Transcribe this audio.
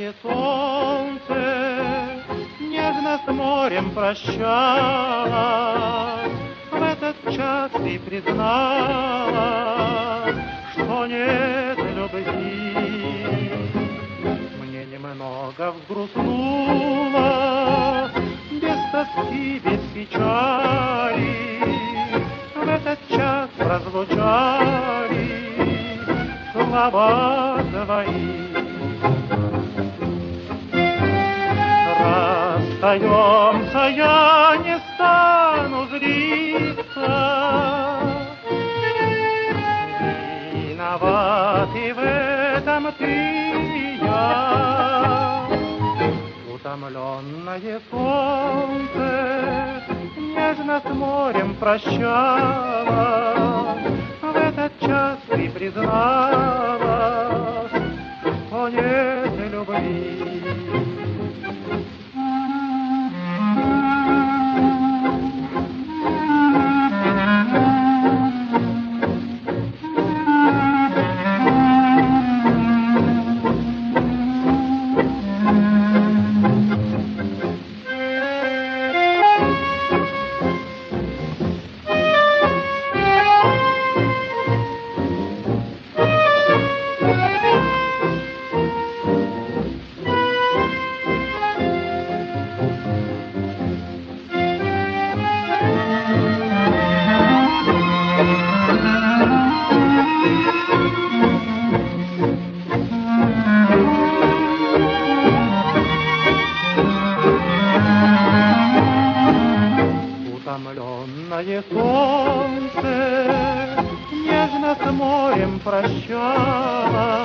Утомленное солнце нежно с морем прощалось. В этот час ты призналась, что нет любви. Мне немного взгрустнуло, без тоски, без печали. В этот час прозвучали слова твои. Расстаемся, я не стану злиться. Виноват и в этом ты и я. Утомленное солнце нежно с морем прощалось. В этот час ты призналась, что нет любви. Утомленное солнце нежно с морем прощалось.